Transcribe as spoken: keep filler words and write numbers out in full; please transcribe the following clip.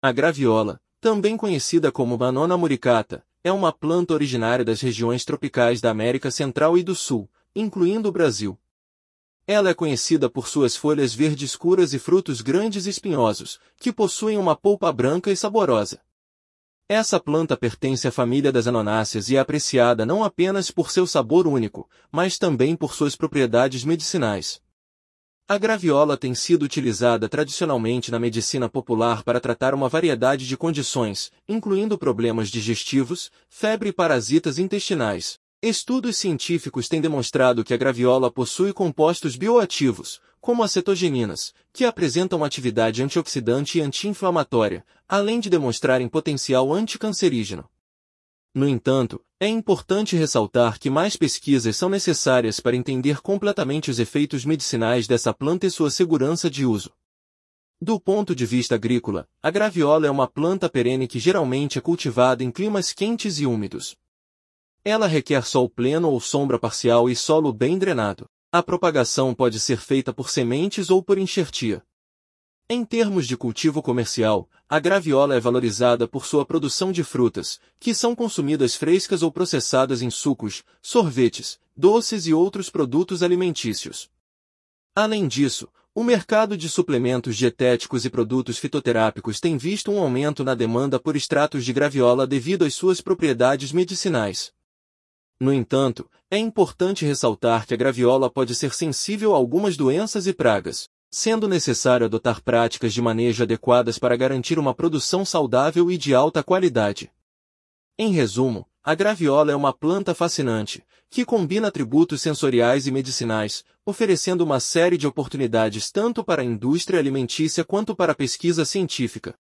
A graviola, também conhecida como Banana muricata, é uma planta originária das regiões tropicais da América Central e do Sul, incluindo o Brasil. Ela é conhecida por suas folhas verde escuras e frutos grandes e espinhosos, que possuem uma polpa branca e saborosa. Essa planta pertence à família das anonáceas e é apreciada não apenas por seu sabor único, mas também por suas propriedades medicinais. A graviola tem sido utilizada tradicionalmente na medicina popular para tratar uma variedade de condições, incluindo problemas digestivos, febre e parasitas intestinais. Estudos científicos têm demonstrado que a graviola possui compostos bioativos, como acetogeninas, que apresentam atividade antioxidante e anti-inflamatória, além de demonstrarem potencial anticancerígeno. No entanto, é importante ressaltar que mais pesquisas são necessárias para entender completamente os efeitos medicinais dessa planta e sua segurança de uso. Do ponto de vista agrícola, a graviola é uma planta perene que geralmente é cultivada em climas quentes e úmidos. Ela requer sol pleno ou sombra parcial e solo bem drenado. A propagação pode ser feita por sementes ou por enxertia. Em termos de cultivo comercial, a graviola é valorizada por sua produção de frutas, que são consumidas frescas ou processadas em sucos, sorvetes, doces e outros produtos alimentícios. Além disso, o mercado de suplementos dietéticos e produtos fitoterápicos tem visto um aumento na demanda por extratos de graviola devido às suas propriedades medicinais. No entanto, é importante ressaltar que a graviola pode ser sensível a algumas doenças e pragas, sendo necessário adotar práticas de manejo adequadas para garantir uma produção saudável e de alta qualidade. Em resumo, a graviola é uma planta fascinante, que combina atributos sensoriais e medicinais, oferecendo uma série de oportunidades tanto para a indústria alimentícia quanto para a pesquisa científica.